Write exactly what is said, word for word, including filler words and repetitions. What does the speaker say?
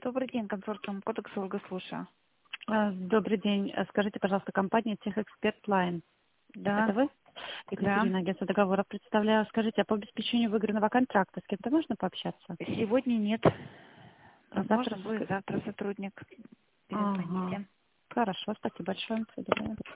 Добрый день, консорциум Кодекс, Ольга, слушаю. А, Добрый день. А Скажите, пожалуйста, компания Техэксперт Лайн. Да, Это вы? да. Екатерина, агентство договоров представляю. Скажите, а по обеспечению выигранного контракта с кем-то можно пообщаться? Сегодня нет. А завтра... Возможно, будет ск- завтра сотрудник. Ага. Перезвоните. Хорошо, спасибо большое. До свидания.